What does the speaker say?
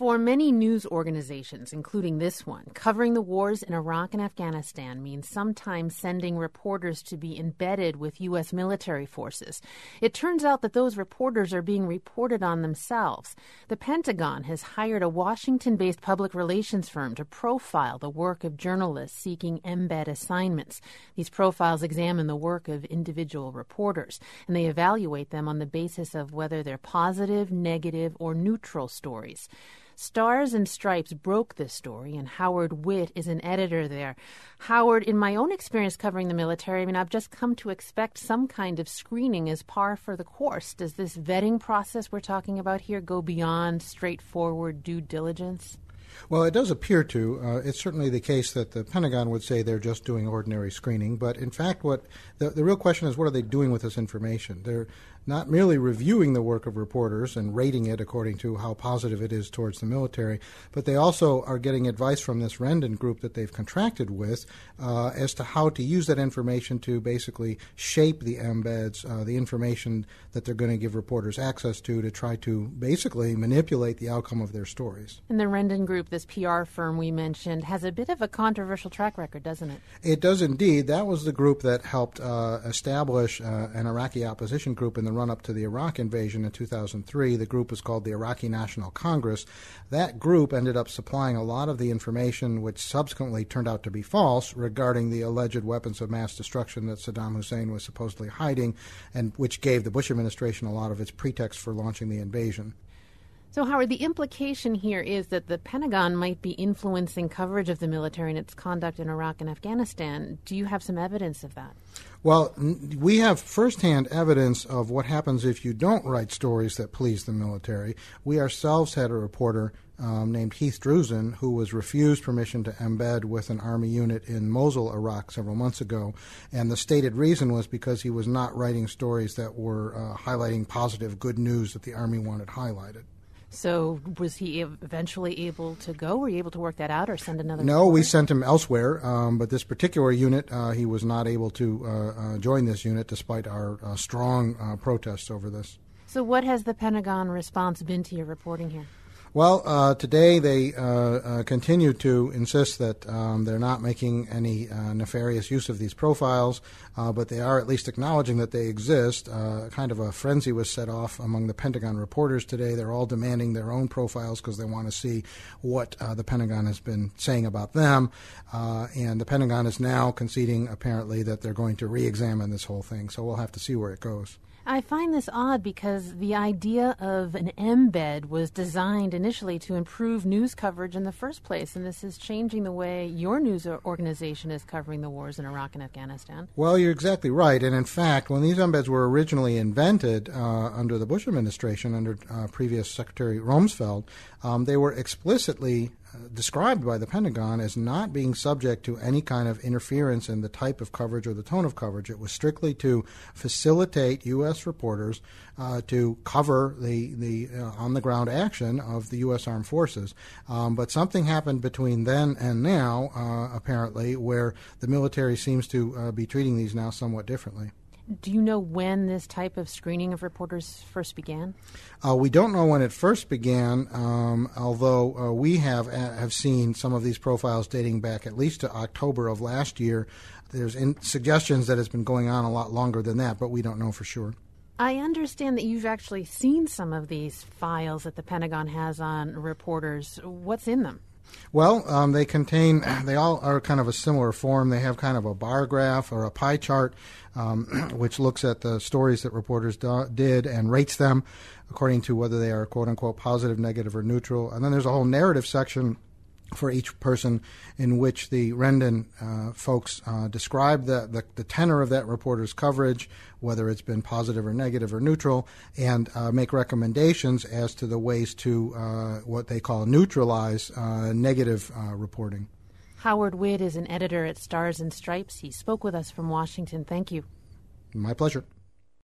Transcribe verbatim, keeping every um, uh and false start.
For many news organizations, including this one, covering the wars in Iraq and Afghanistan means sometimes sending reporters to be embedded with U S military forces. It turns out that those reporters are being reported on themselves. The Pentagon has hired a Washington-based public relations firm to profile the work of journalists seeking embed assignments. These profiles examine the work of individual reporters, and they evaluate them on the basis of whether they're positive, negative, or neutral stories. Stars and Stripes broke this story, and Howard Witt is an editor there. Howard, in my own experience covering the military, I mean, I've just come to expect some kind of screening as par for the course. Does this vetting process we're talking about here go beyond straightforward due diligence? Well, it does appear to. Uh, it's certainly the case that the Pentagon would say they're just doing ordinary screening. But in fact, what the, the real question is, what are they doing with this information? They're not merely reviewing the work of reporters and rating it according to how positive it is towards the military, but they also are getting advice from this Rendon group that they've contracted with uh, as to how to use that information to basically shape the embeds, uh, the information that they're going to give reporters access to to try to basically manipulate the outcome of their stories. And the Rendon group, this P R firm we mentioned, has a bit of a controversial track record, doesn't it? It does indeed. That was the group that helped uh, establish uh, an Iraqi opposition group in the run-up to the Iraq invasion in two thousand three. The group was called the Iraqi National Congress. That group ended up supplying a lot of the information which subsequently turned out to be false regarding the alleged weapons of mass destruction that Saddam Hussein was supposedly hiding, and which gave the Bush administration a lot of its pretext for launching the invasion. So, Howard, the implication here is that the Pentagon might be influencing coverage of the military and its conduct in Iraq and Afghanistan. Do you have some evidence of that? Well, we have firsthand evidence of what happens if you don't write stories that please the military. We ourselves had a reporter um, named Heath Drusen who was refused permission to embed with an Army unit in Mosul, Iraq, several months ago. And the stated reason was because he was not writing stories that were uh, highlighting positive, good news that the Army wanted highlighted. So was he eventually able to go? Were you able to work that out or send another No, reporter? We sent him elsewhere, um, but this particular unit, uh, he was not able to uh, uh, join this unit despite our uh, strong uh, protests over this. So what has the Pentagon response been to your reporting here? Well, uh, today they uh, uh, continue to insist that um, they're not making any uh, nefarious use of these profiles, uh, but they are at least acknowledging that they exist. Uh, kind of a frenzy was set off among the Pentagon reporters today. They're all demanding their own profiles because they want to see what uh, the Pentagon has been saying about them. Uh, and the Pentagon is now conceding, apparently, that they're going to re-examine this whole thing. So we'll have to see where it goes. I find this odd because the idea of an embed was designed initially to improve news coverage in the first place, and this is changing the way your news organization is covering the wars in Iraq and Afghanistan. Well, you're exactly right. And in fact, when these embeds were originally invented uh, under the Bush administration, under uh, previous Secretary Rumsfeld, um, they were explicitly described by the Pentagon as not being subject to any kind of interference in the type of coverage or the tone of coverage. It was strictly to facilitate U S reporters uh, to cover the, the uh, on-the-ground action of the U S Armed Forces. Um, but something happened between then and now, uh, apparently, where the military seems to uh, be treating these now somewhat differently. Do you know when this type of screening of reporters first began? Uh, we don't know when it first began, um, although uh, we have uh, have seen some of these profiles dating back at least to October of last year. There's in- suggestions that it's been going on a lot longer than that, but we don't know for sure. I understand that you've actually seen some of these files that the Pentagon has on reporters. What's in them? Well, um, they contain, they all are kind of a similar form. They have kind of a bar graph or a pie chart, um, which looks at the stories that reporters do, did and rates them according to whether they are, quote unquote, positive, negative, or neutral. And then there's a whole narrative section for each person in which the Rendon uh, folks uh, describe the, the, the tenor of that reporter's coverage, whether it's been positive or negative or neutral, and uh, make recommendations as to the ways to uh, what they call neutralize uh, negative uh, reporting. Howard Witt is an editor at Stars and Stripes. He spoke with us from Washington. Thank you. My pleasure.